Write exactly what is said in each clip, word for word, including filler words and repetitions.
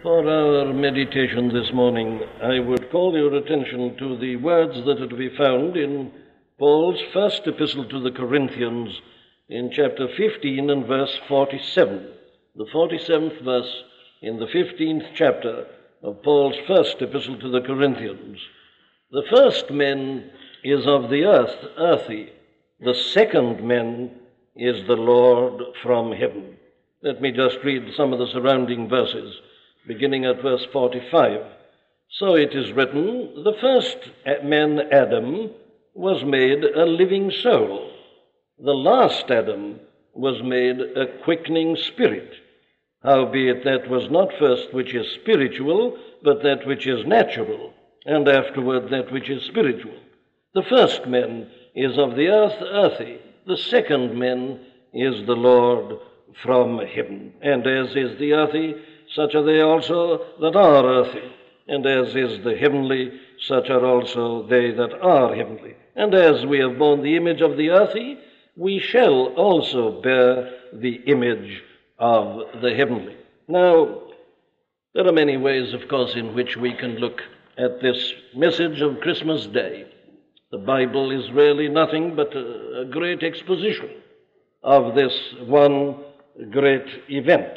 For our meditation this morning, I would call your attention to the words that are to be found in Paul's first epistle to the Corinthians in chapter fifteen and verse forty-seven, the forty-seventh verse in the fifteenth chapter of Paul's first epistle to the Corinthians. The first man is of the earth, earthy. The second man is the Lord from heaven. Let me just read some of the surrounding verses, beginning at verse forty-five. So it is written, the first man, Adam, was made a living soul. The last Adam was made a quickening spirit. Howbeit that was not first which is spiritual, but that which is natural, and afterward that which is spiritual. The first man is of the earth, earthy. The second man is the Lord from heaven. And as is the earthy, such are they also that are earthy. And as is the heavenly, such are also they that are heavenly. And as we have borne the image of the earthy, we shall also bear the image of the heavenly. Now, there are many ways, of course, in which we can look at this message of Christmas Day. The Bible is really nothing but a, a great exposition of this one great event.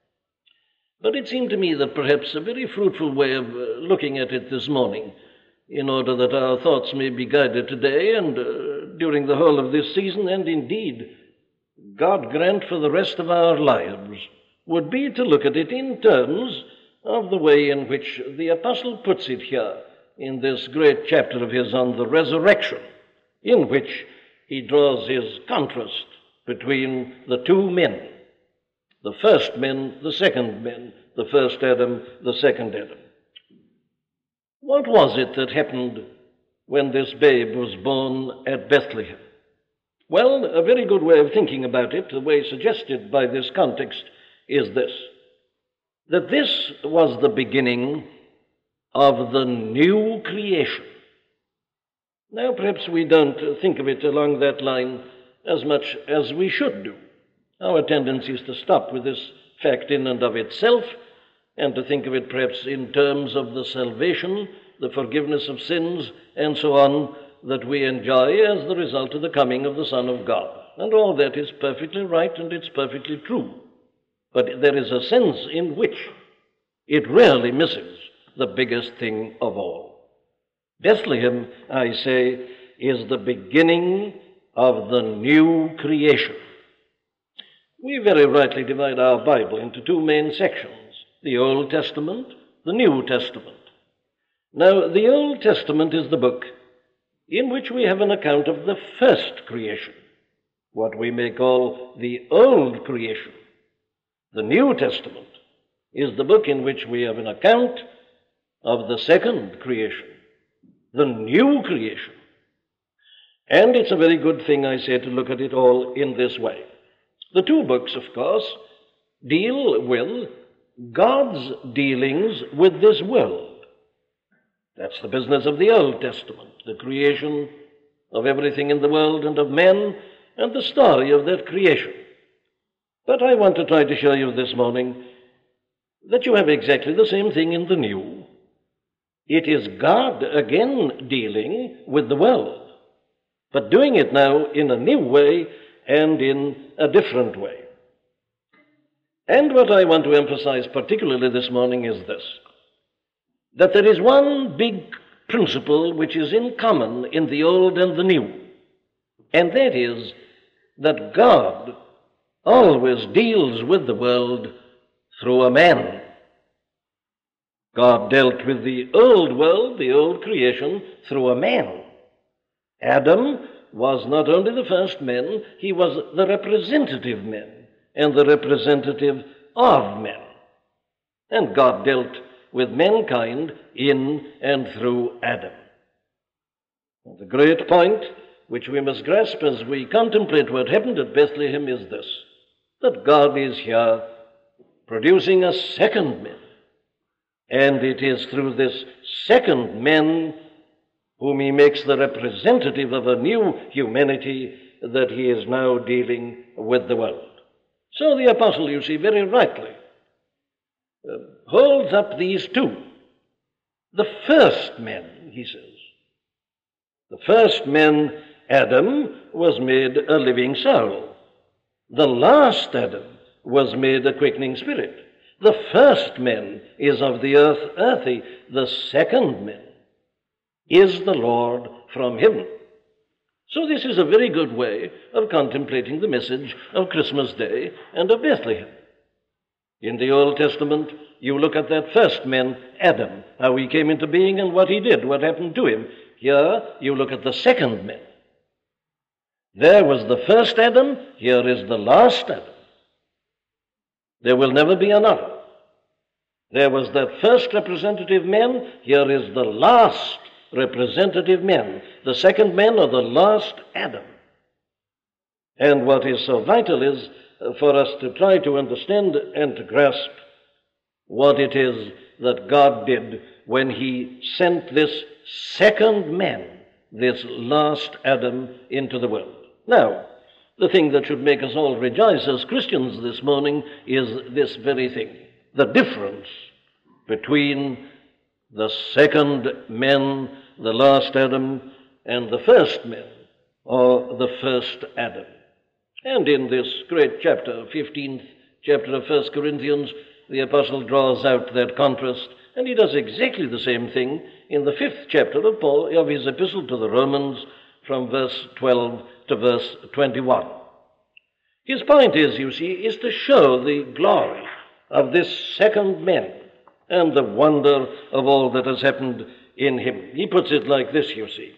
But it seemed to me that perhaps a very fruitful way of uh, looking at it this morning, in order that our thoughts may be guided today and uh, during the whole of this season, and indeed, God grant for the rest of our lives, would be to look at it in terms of the way in which the apostle puts it here in this great chapter of his on the resurrection, in which he draws his contrast between the two men, the first men, the second men, the first Adam, the second Adam. What was it that happened when this babe was born at Bethlehem? Well, a very good way of thinking about it, the way suggested by this context, is this: that this was the beginning of the new creation. Now, perhaps we don't think of it along that line as much as we should do. Our tendency is to stop with this fact in and of itself, and to think of it perhaps in terms of the salvation, the forgiveness of sins, and so on, that we enjoy as the result of the coming of the Son of God. And all that is perfectly right, and it's perfectly true. But there is a sense in which it rarely misses the biggest thing of all. Bethlehem, I say, is the beginning of the new creation. We very rightly divide our Bible into two main sections, the Old Testament, the New Testament. Now, the Old Testament is the book in which we have an account of the first creation, what we may call the old creation. The New Testament is the book in which we have an account of the second creation, the new creation. And it's a very good thing, I say, to look at it all in this way. The two books, of course, deal with God's dealings with this world. That's the business of the Old Testament, the creation of everything in the world and of men, and the story of that creation. But I want to try to show you this morning that you have exactly the same thing in the new. It is God again dealing with the world, but doing it now in a new way and in a different way. And what I want to emphasize particularly this morning is this: that there is one big principle which is in common in the old and the new, and that is that God always deals with the world through a man. God dealt with the old world, the old creation, through a man. Adam was not only the first man, he was the representative man, and the representative of men. And God dealt with mankind in and through Adam. The great point which we must grasp as we contemplate what happened at Bethlehem is this: that God is here producing a second man, and it is through this second man whom he makes the representative of a new humanity that he is now dealing with the world. So the apostle, you see, very rightly uh, holds up these two. The first men, he says. The first man, Adam, was made a living soul. The last Adam was made a quickening spirit. The first man is of the earth earthy. The second man is the Lord from heaven. So this is a very good way of contemplating the message of Christmas Day and of Bethlehem. In the Old Testament, you look at that first man, Adam, how he came into being and what he did, what happened to him. Here, you look at the second man. There was the first Adam, here is the last Adam. There will never be another. There was that first representative man, here is the last representative man, the second man or the last Adam. And what is so vital is for us to try to understand and to grasp what it is that God did when he sent this second man, this last Adam, into the world. Now, the thing that should make us all rejoice as Christians this morning is this very thing, the difference between the second man, the last Adam, and the first man, or the first Adam. And in this great chapter, fifteenth chapter of First Corinthians, the apostle draws out that contrast, and he does exactly the same thing in the fifth chapter of Paul, of his epistle to the Romans, from verse twelve to verse twenty-one. His point is, you see, is to show the glory of this second man and the wonder of all that has happened in him. He puts it like this, you see.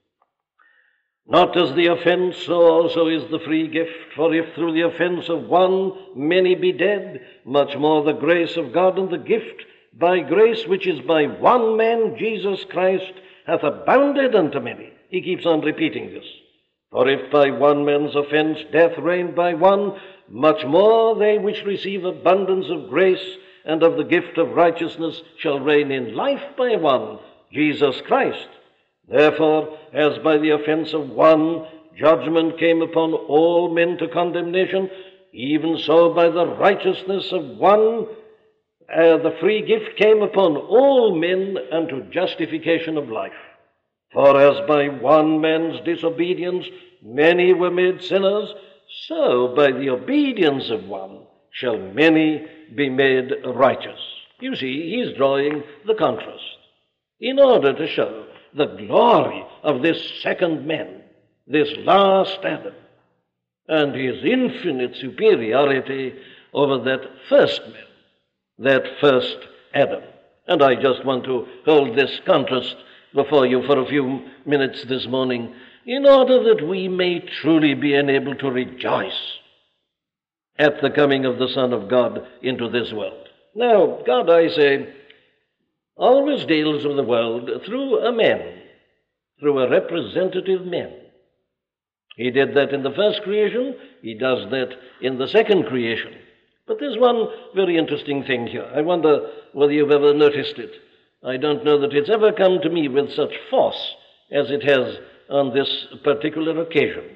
Not as the offense, so also is the free gift. For if through the offense of one many be dead, much more the grace of God and the gift by grace which is by one man, Jesus Christ, hath abounded unto many. He keeps on repeating this. For if by one man's offense death reigned by one, much more they which receive abundance of grace and of the gift of righteousness shall reign in life by one, Jesus Christ. Therefore, as by the offense of one judgment came upon all men to condemnation, even so by the righteousness of one uh, the free gift came upon all men unto justification of life. For as by one man's disobedience many were made sinners, so by the obedience of one shall many be made righteous. You see, he's drawing the contrast in order to show the glory of this second man, this last Adam, and his infinite superiority over that first man, that first Adam. And I just want to hold this contrast before you for a few minutes this morning in order that we may truly be enabled to rejoice at the coming of the Son of God into this world. Now, God, I say, always deals with the world through a man, through a representative man. He did that in the first creation. He does that in the second creation. But there's one very interesting thing here. I wonder whether you've ever noticed it. I don't know that it's ever come to me with such force as it has on this particular occasion.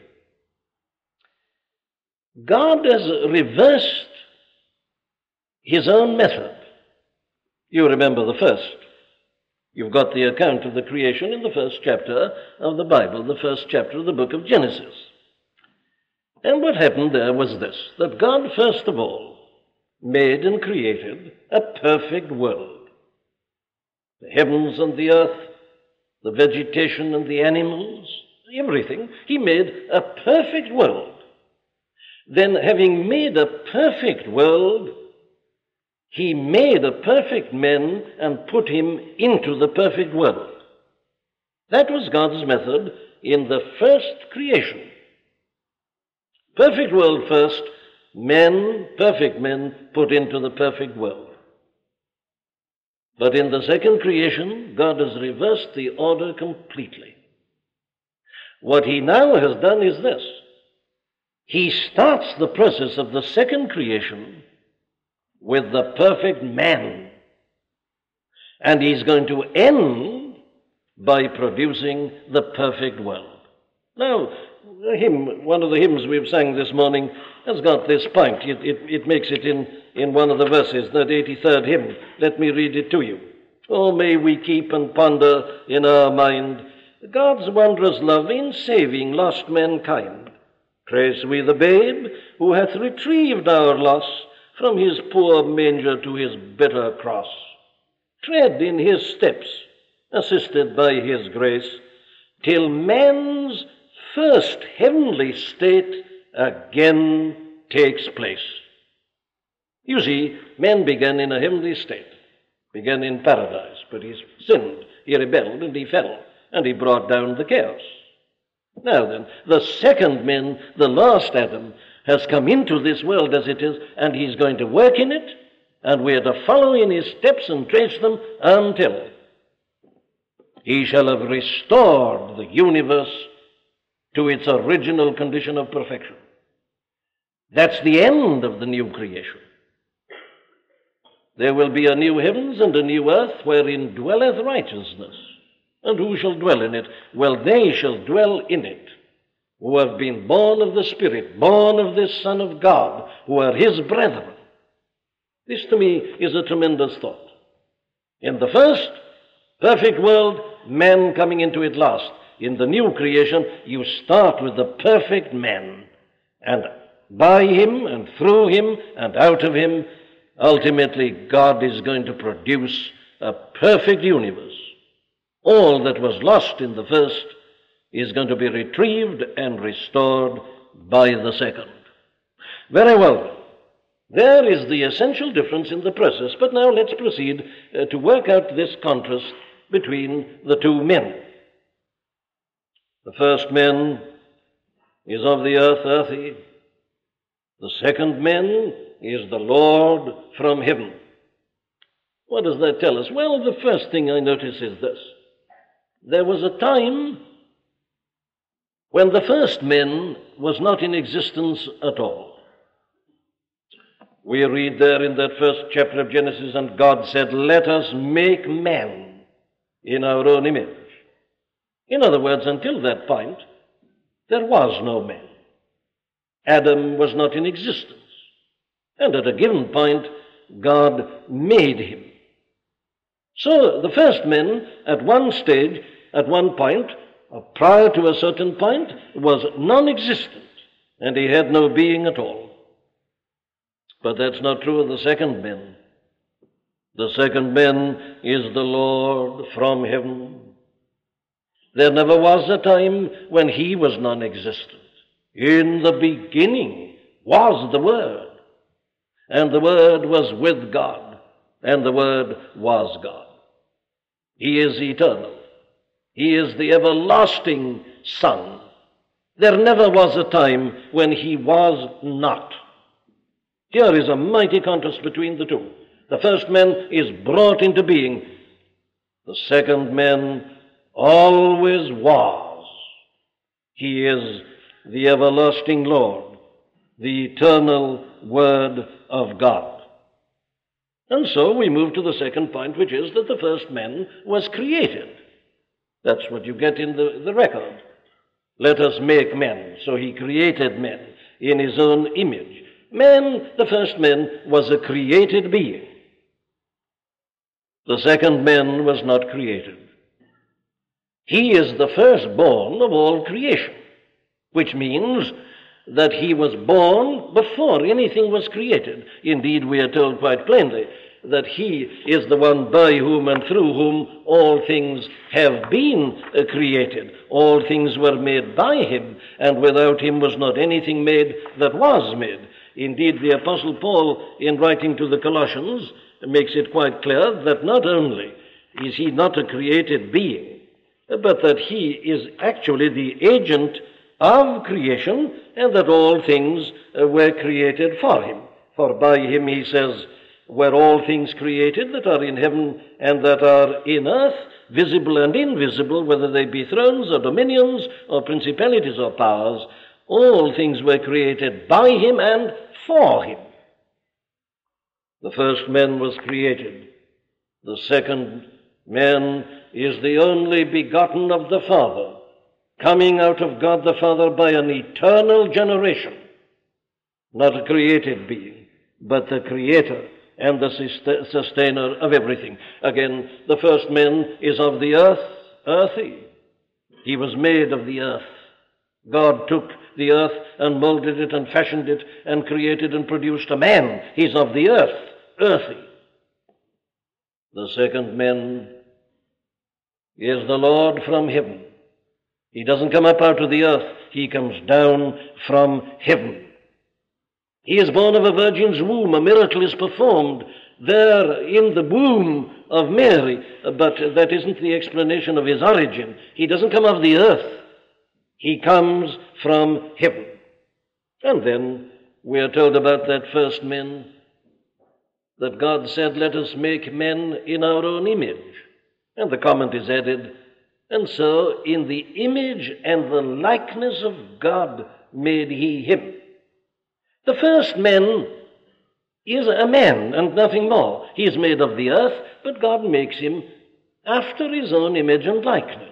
God has reversed his own method. You remember the first. You've got the account of the creation in the first chapter of the Bible, the first chapter of the book of Genesis. And what happened there was this, that God, first of all, made and created a perfect world. The heavens and the earth, the vegetation and the animals, everything. He made a perfect world. Then, having made a perfect world, he made a perfect man and put him into the perfect world. That was God's method in the first creation. Perfect world first, men, perfect men, put into the perfect world. But in the second creation, God has reversed the order completely. What he now has done is this. He starts the process of the second creation with the perfect man. And he's going to end by producing the perfect world. Now, a hymn, one of the hymns we've sang this morning has got this point. It, it, it makes it in, in one of the verses, that eighty-third hymn. Let me read it to you. Oh, may we keep and ponder in our mind God's wondrous love in saving lost mankind. Trace we the babe who hath retrieved our loss from his poor manger to his bitter cross. Tread in his steps, assisted by his grace, till man's first heavenly state again takes place. You see, man began in a heavenly state, began in paradise, but he sinned, he rebelled, and he fell, and he brought down the chaos. Now then, the second man, the last Adam, has come into this world as it is, and he's going to work in it, and we are to follow in his steps and trace them until he shall have restored the universe to its original condition of perfection. That's the end of the new creation. There will be a new heavens and a new earth wherein dwelleth righteousness. And who shall dwell in it? Well, they shall dwell in it who have been born of the Spirit, born of this Son of God, who are his brethren. This to me is a tremendous thought. In the first perfect world, man coming into it last. In the new creation, you start with the perfect man, and by him and through him and out of him, ultimately God is going to produce a perfect universe. All that was lost in the first is going to be retrieved and restored by the second. Very well. There is the essential difference in the process. But now let's proceed uh, to work out this contrast between the two men. The first man is of the earth, earthy. The second man is the Lord from heaven. What does that tell us? Well, the first thing I notice is this. There was a time when the first man was not in existence at all. We read there in that first chapter of Genesis, and God said, let us make man in our own image. In other words, until that point, there was no man. Adam was not in existence. And at a given point, God made him. So the first man, at one stage, at one point, uh, prior to a certain point, was non-existent, and he had no being at all. But that's not true of the second man. The second man is the Lord from heaven. There never was a time when he was non-existent. In the beginning was the Word, and the Word was with God, and the Word was God. He is eternal. He is the everlasting Son. There never was a time when he was not. Here is a mighty contrast between the two. The first man is brought into being. The second man always was. He is the everlasting Lord, the eternal Word of God. And so we move to the second point, which is that the first man was created. That's what you get in the, the record. Let us make men. So he created men in his own image. Man, the first man, was a created being. The second man was not created. He is the firstborn of all creation, which means that he was born before anything was created. Indeed, we are told quite plainly that he is the one by whom and through whom all things have been uh, created. All things were made by him, and without him was not anything made that was made. Indeed, the Apostle Paul, in writing to the Colossians, makes it quite clear that not only is he not a created being, but that he is actually the agent of creation, and that all things uh, were created for him. For by him, he says, were all things created that are in heaven and that are in earth, visible and invisible, whether they be thrones or dominions or principalities or powers, all things were created by him and for him. The first man was created. The second man is the only begotten of the Father, coming out of God the Father by an eternal generation, not a created being, but the Creator and the sustainer of everything. Again, the first man is of the earth, earthy. He was made of the earth. God took the earth and molded it and fashioned it and created and produced a man. He's of the earth, earthy. The second man is the Lord from heaven. He doesn't come up out of the earth. He comes down from heaven. He is born of a virgin's womb. A miracle is performed there in the womb of Mary, but that isn't the explanation of his origin. He doesn't come of the earth. He comes from heaven. And then we are told about that first man, that God said, let us make men in our own image. And the comment is added, and so in the image and the likeness of God made he him. The first man is a man and nothing more. He is made of the earth, but God makes him after his own image and likeness.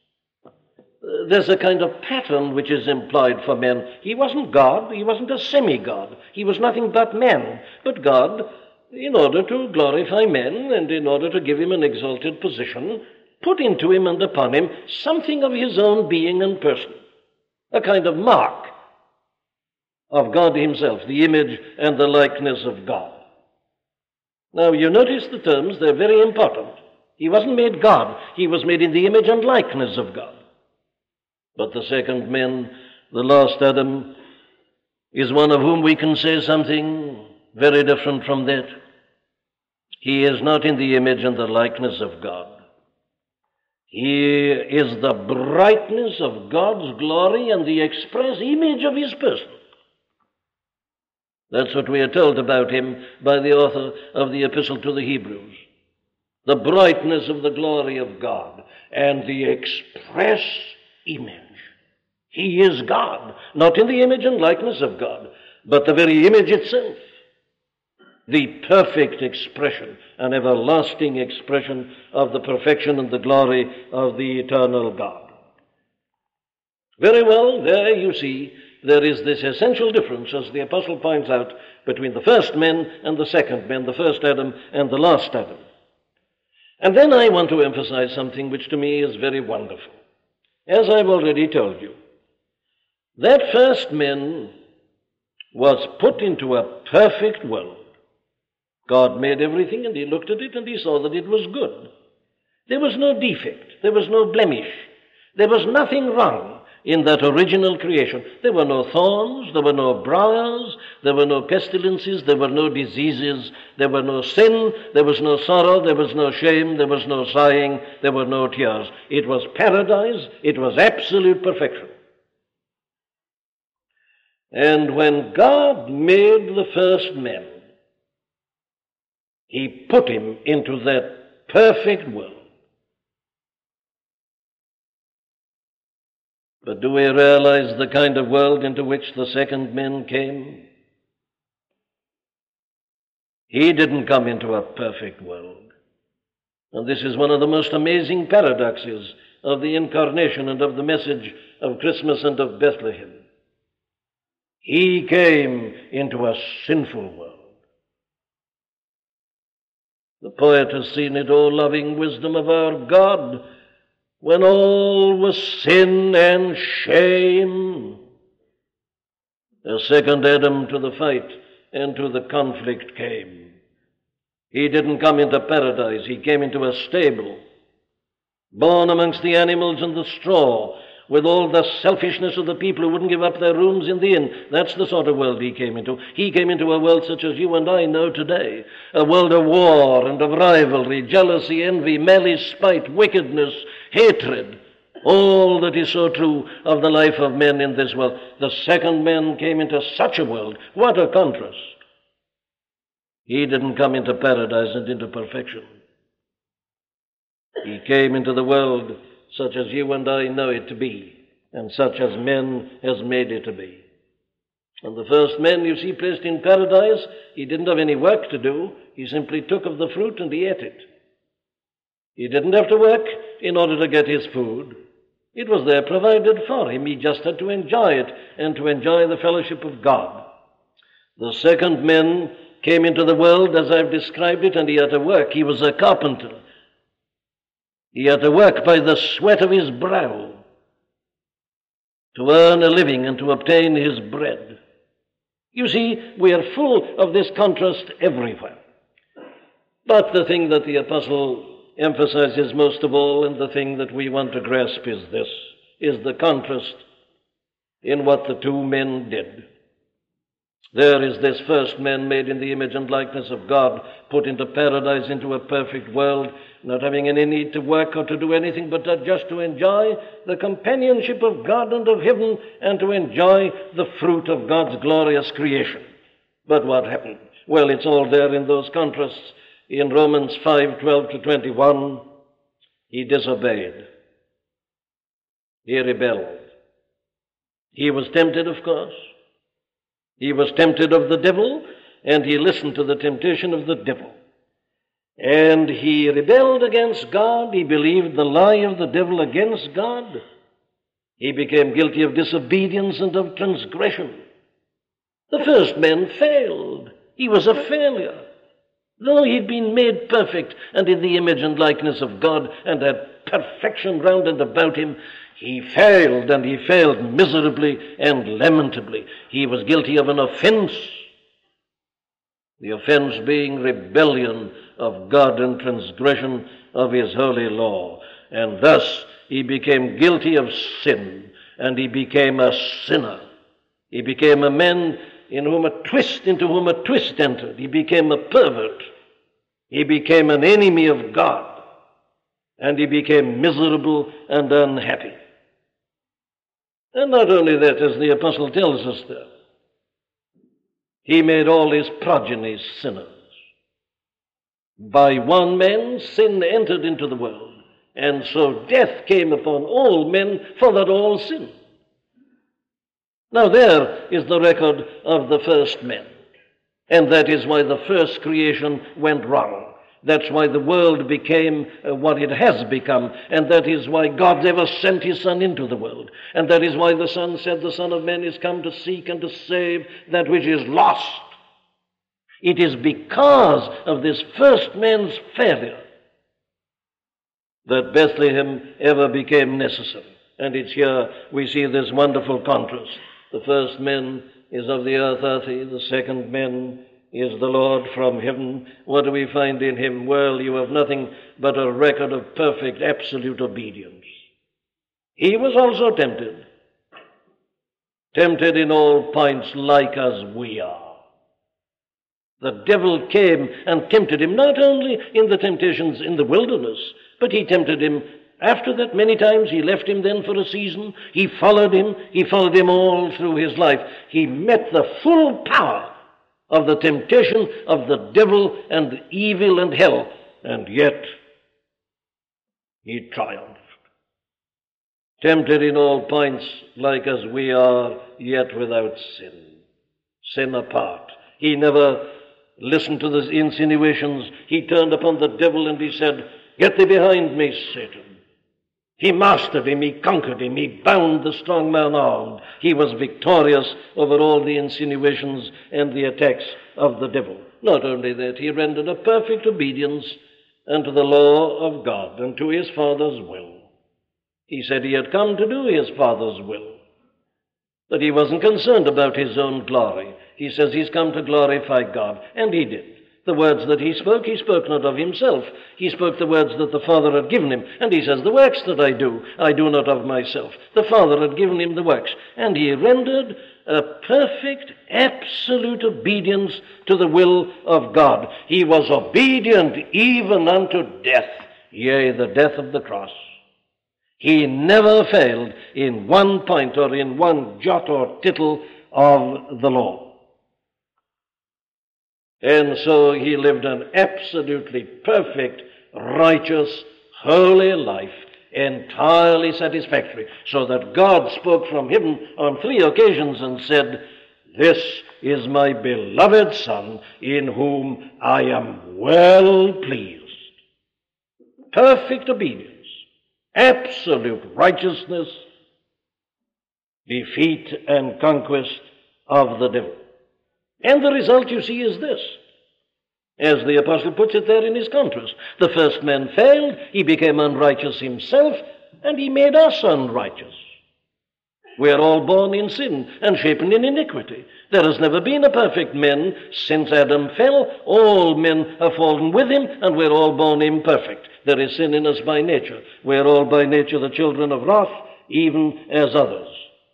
There's a kind of pattern which is employed for men. He wasn't God, he wasn't a semi-God. He was nothing but man. But God, in order to glorify men and in order to give him an exalted position, put into him and upon him something of his own being and person, a kind of mark of God himself, the image and the likeness of God. Now, you notice the terms, they're very important. He wasn't made God, he was made in the image and likeness of God. But the second man, the last Adam, is one of whom we can say something very different from that. He is not in the image and the likeness of God. He is the brightness of God's glory and the express image of his person. That's what we are told about him by the author of the Epistle to the Hebrews. The brightness of the glory of God and the express image. He is God, not in the image and likeness of God, but the very image itself. The perfect expression, an everlasting expression of the perfection and the glory of the eternal God. Very well, there you see, there is this essential difference, as the apostle points out, between the first man and the second man, the first Adam and the last Adam. And then I want to emphasize something which to me is very wonderful. As I've already told you, that first man was put into a perfect world. God made everything, and he looked at it, and he saw that it was good. There was no defect. There was no blemish. There was nothing wrong in that original creation. There were no thorns. There were no briars. There were no pestilences. There were no diseases. There were no sin. There was no sorrow. There was no shame. There was no sighing. There were no tears. It was paradise. It was absolute perfection. And when God made the first man, he put him into that perfect world. But do we realize the kind of world into which the second man came? He didn't come into a perfect world. And this is one of the most amazing paradoxes of the incarnation and of the message of Christmas and of Bethlehem. He came into a sinful world. The poet has seen it, O loving wisdom of our God, when all was sin and shame. A second Adam to the fight and to the conflict came. He didn't come into paradise, he came into a stable, born amongst the animals and the straw, with all the selfishness of the people who wouldn't give up their rooms in the inn. That's the sort of world he came into. He came into a world such as you and I know today, a world of war and of rivalry, jealousy, envy, malice, spite, wickedness, hatred, all that is so true of the life of men in this world. The second man came into such a world. What a contrast. He didn't come into paradise and into perfection. He came into the world such as you and I know it to be, and such as men has made it to be. And the first man you see placed in paradise, he didn't have any work to do. He simply took of the fruit and he ate it. He didn't have to work in order to get his food. It was there provided for him. He just had to enjoy it and to enjoy the fellowship of God. The second man came into the world as I've described it, and he had to work. He was a carpenter. He had to work by the sweat of his brow to earn a living and to obtain his bread. You see, we are full of this contrast everywhere. But the thing that the apostle emphasizes most of all, and the thing that we want to grasp, is this, is the contrast in what the two men did. There is this first man made in the image and likeness of God, put into paradise, into a perfect world, not having any need to work or to do anything but just to enjoy the companionship of God and of heaven and to enjoy the fruit of God's glorious creation. But what happened? Well, it's all there in those contrasts. In Romans five, twelve to twenty-one, he disobeyed. He rebelled. He was tempted, of course. He was tempted of the devil, and he listened to the temptation of the devil. And he rebelled against God. He believed the lie of the devil against God. He became guilty of disobedience and of transgression. The first man failed. He was a failure. Though he'd been made perfect and in the image and likeness of God and had perfection round and about him, he failed, and he failed miserably and lamentably. He was guilty of an offense, the offense being rebellion of God and transgression of his holy law. And thus he became guilty of sin, and he became a sinner. He became a man in whom a twist, into whom a twist entered. He became a pervert. He became an enemy of God, and he became miserable and unhappy. And not only that, as the apostle tells us there, he made all his progeny sinners. By one man sin entered into the world, and so death came upon all men, for that all sinned. Now there is the record of the first men, and that is why the first creation went wrong. That's why the world became uh, what it has become, and that is why God ever sent his Son into the world. And that is why the Son said, the Son of Man is come to seek and to save that which is lost. It is because of this first man's failure that Bethlehem ever became necessary. And it's here we see this wonderful contrast. The first man is of the earth earthy, the second man is the Lord from heaven. What do we find in him? Well, you have nothing but a record of perfect, absolute obedience. He was also tempted. Tempted in all points like as we are. The devil came and tempted him, not only in the temptations in the wilderness, but he tempted him after that many times. He left him then for a season. He followed him. He followed him all through his life. He met the full power of the temptation of the devil and evil and hell, and yet he triumphed. Tempted in all points like as we are, yet without sin. Sin apart. He never listened to the insinuations. He turned upon the devil and he said, "Get thee behind me, Satan." He mastered him, he conquered him, he bound the strong man armed. He was victorious over all the insinuations and the attacks of the devil. Not only that, he rendered a perfect obedience unto the law of God and to his Father's will. He said he had come to do his Father's will, that he wasn't concerned about his own glory. He says he's come to glorify God, and he did. The words that he spoke, he spoke not of himself. He spoke the words that the Father had given him. And he says, the works that I do, I do not of myself. The Father had given him the works. And he rendered a perfect, absolute obedience to the will of God. He was obedient even unto death, yea, the death of the cross. He never failed in one point or in one jot or tittle of the law. And so he lived an absolutely perfect, righteous, holy life, entirely satisfactory, so that God spoke from heaven on three occasions and said, "This is my beloved Son, in whom I am well pleased." Perfect obedience. absolute righteousness, defeat and conquest of the devil. And the result, you see, is this. As the apostle puts it there in his contrast, the first man failed, he became unrighteous himself, and he made us unrighteous. We are all born in sin and shapen in iniquity. There has never been a perfect man since Adam fell. All men have fallen with him, and we're all born imperfect. There is sin in us by nature. We're all by nature the children of wrath, even as others.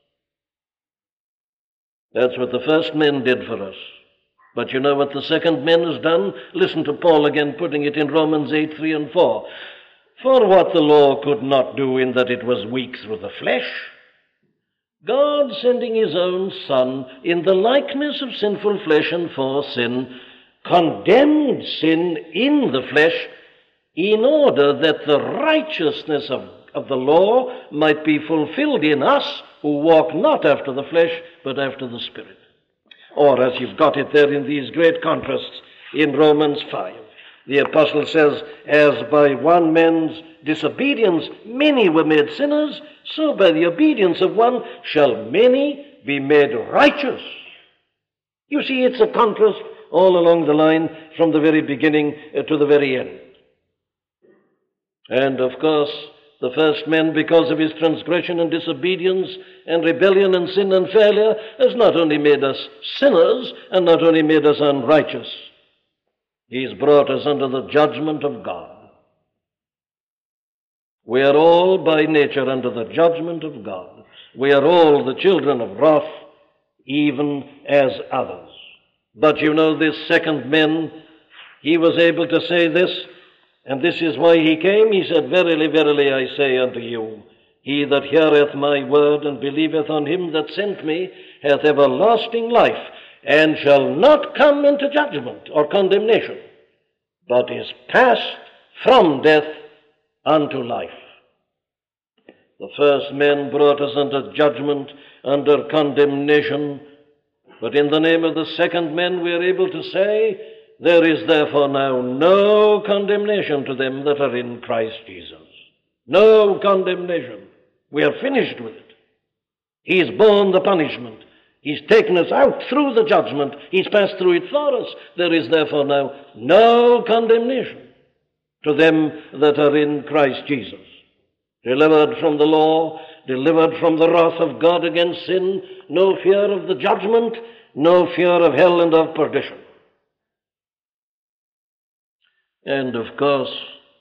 That's what the first man did for us. But you know what the second man has done? Listen to Paul again, putting it in Romans eight, three and four. For what the law could not do in that it was weak through the flesh, God, sending his own Son in the likeness of sinful flesh and for sin, condemned sin in the flesh in order that the righteousness of, of the law might be fulfilled in us who walk not after the flesh, but after the Spirit. Or, as you've got it there in these great contrasts in Romans five, the apostle says, as by one man's disobedience many were made sinners, so by the obedience of one shall many be made righteous. You see, it's a contrast all along the line from the very beginning to the very end. And, of course, the first man, because of his transgression and disobedience and rebellion and sin and failure, has not only made us sinners and not only made us unrighteous, he's brought us under the judgment of God. We are all by nature under the judgment of God. We are all the children of wrath, even as others. But you know, this second man, he was able to say this, and this is why he came. He said, Verily, verily, I say unto you, he that heareth my word and believeth on him that sent me hath everlasting life, and shall not come into judgment or condemnation, but is passed from death unto life. The first man brought us under judgment, under condemnation, but in the name of the second man we are able to say, there is therefore now no condemnation to them that are in Christ Jesus. No condemnation. We are finished with it. He's borne the punishment. He's taken us out through the judgment. He's passed through it for us. There is therefore now no condemnation to them that are in Christ Jesus. Delivered from the law, delivered from the wrath of God against sin, no fear of the judgment, no fear of hell and of perdition. And, of course,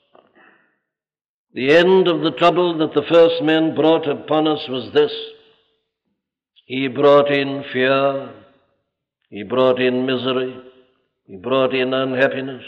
the end of the trouble that the first man brought upon us was this. He brought in fear, he brought in misery, he brought in unhappiness.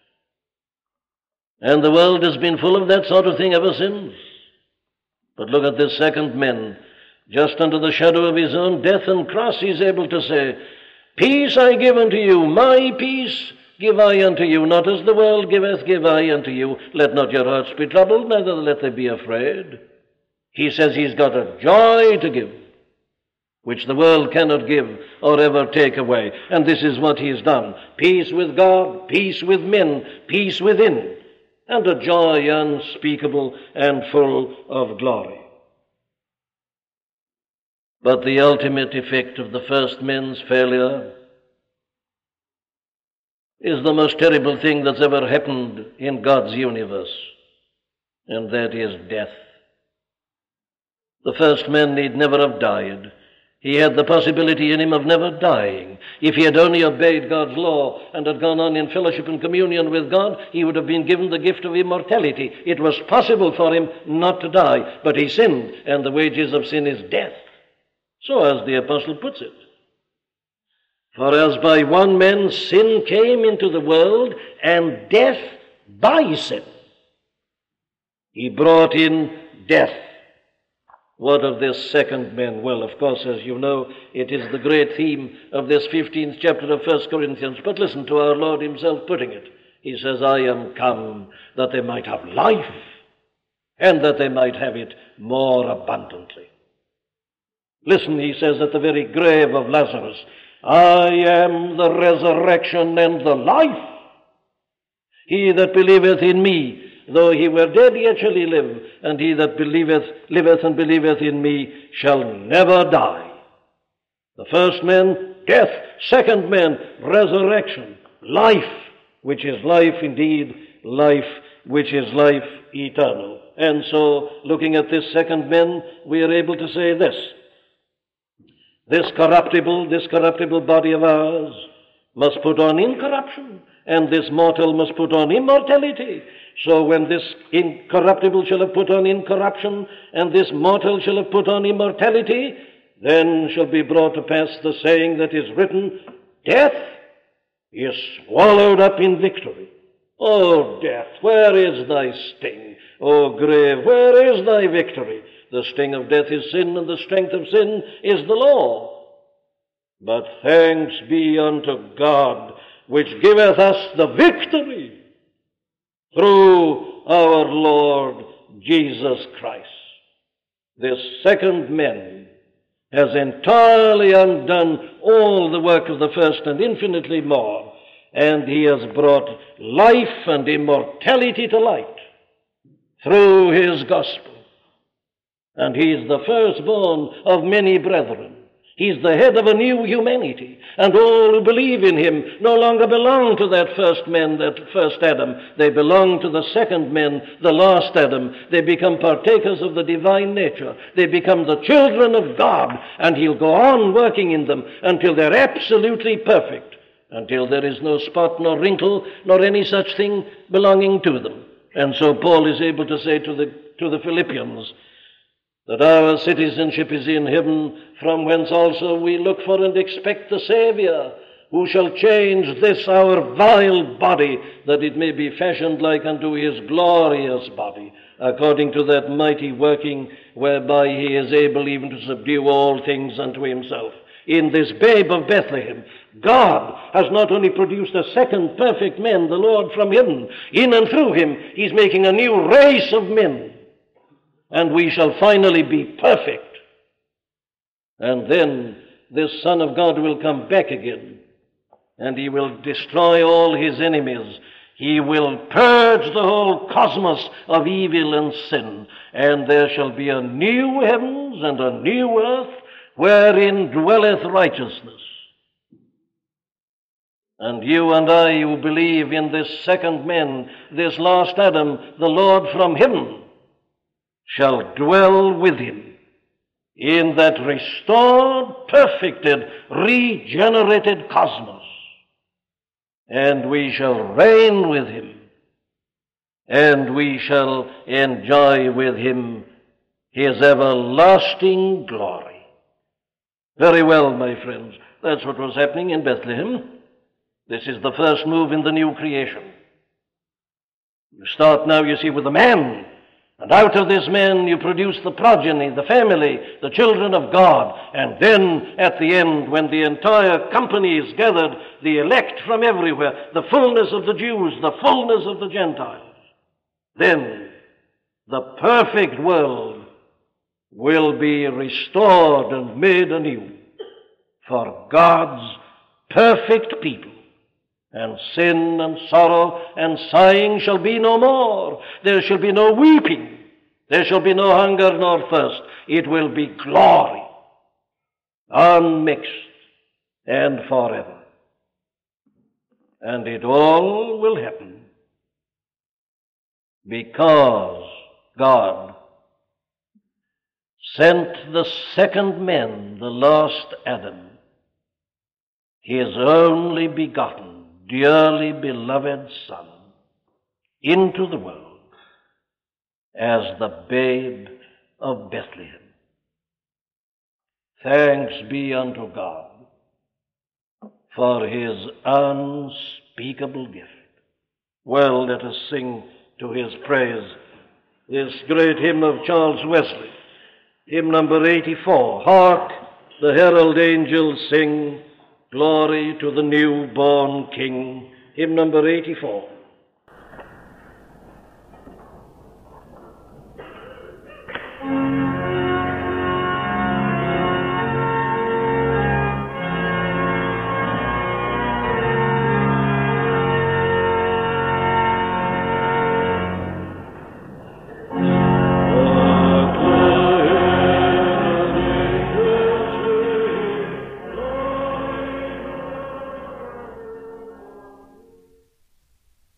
And the world has been full of that sort of thing ever since. But look at this second man. Just under the shadow of his own death and cross, he's able to say, Peace I give unto you, my peace give I unto you, not as the world giveth, give I unto you. Let not your hearts be troubled, neither let they be afraid. He says he's got a joy to give, which the world cannot give or ever take away. And this is what he's done. Peace with God, peace with men, peace within, and a joy unspeakable and full of glory. But the ultimate effect of the first man's failure is the most terrible thing that's ever happened in God's universe, and that is death. The first man need never have died. He had the possibility in him of never dying. If he had only obeyed God's law and had gone on in fellowship and communion with God, he would have been given the gift of immortality. It was possible for him not to die, but he sinned, and the wages of sin is death. So as the apostle puts it, for as by one man sin came into the world, and death by sin, he brought in death. What of this second man? Well, of course, as you know, it is the great theme of this fifteenth chapter of First Corinthians. But listen to our Lord himself putting it. He says, I am come that they might have life, and that they might have it more abundantly. Listen, he says at the very grave of Lazarus, I am the resurrection and the life. He that believeth in me, though he were dead, yet shall he live, and he that believeth, liveth and believeth in me shall never die. The first man, death. Second man, resurrection. Life, which is life indeed, life which is life eternal. And so, looking at this second man, we are able to say this. This corruptible, this corruptible body of ours must put on incorruption, and this mortal must put on immortality. So when this incorruptible shall have put on incorruption, and this mortal shall have put on immortality, then shall be brought to pass the saying that is written, death is swallowed up in victory. O death, where is thy sting? O grave, where is thy victory? The sting of death is sin, and the strength of sin is the law. But thanks be unto God, which giveth us the victory through our Lord Jesus Christ. This second man has entirely undone all the work of the first and infinitely more, and he has brought life and immortality to light through his gospel. And he is the firstborn of many brethren. He's the head of a new humanity, and all who believe in him no longer belong to that first man, that first Adam. They belong to the second man, the last Adam. They become partakers of the divine nature. They become the children of God, and he'll go on working in them until they're absolutely perfect, until there is no spot, nor wrinkle, nor any such thing belonging to them. And so Paul is able to say to the, to the Philippians, that our citizenship is in heaven, from whence also we look for and expect the Savior, who shall change this our vile body, that it may be fashioned like unto his glorious body, according to that mighty working whereby he is able even to subdue all things unto himself. In this babe of Bethlehem, God has not only produced a second perfect man, the Lord from heaven. In and through him, he's making a new race of men. And we shall finally be perfect. And then this Son of God will come back again, and he will destroy all his enemies. He will purge the whole cosmos of evil and sin, and there shall be a new heavens and a new earth wherein dwelleth righteousness. And you and I who believe in this second man, this last Adam, the Lord from heaven, shall dwell with him in that restored, perfected, regenerated cosmos. And we shall reign with him, and we shall enjoy with him his everlasting glory. Very well, my friends, that's what was happening in Bethlehem. This is the first move in the new creation. You start now, you see, with the man. And out of this man you produce the progeny, the family, the children of God. And then at the end, when the entire company is gathered, the elect from everywhere, the fullness of the Jews, the fullness of the Gentiles, then the perfect world will be restored and made anew for God's perfect people. And sin and sorrow and sighing shall be no more. There shall be no weeping. There shall be no hunger nor thirst. It will be glory, unmixed and forever. And it all will happen because God sent the second man, the last Adam, his only begotten, dearly beloved Son, into the world as the babe of Bethlehem. Thanks be unto God for his unspeakable gift. Well, let us sing to his praise this great hymn of Charles Wesley, hymn number eighty-four. Hark, the herald angels sing, glory to the newborn King. Hymn number eighty-four.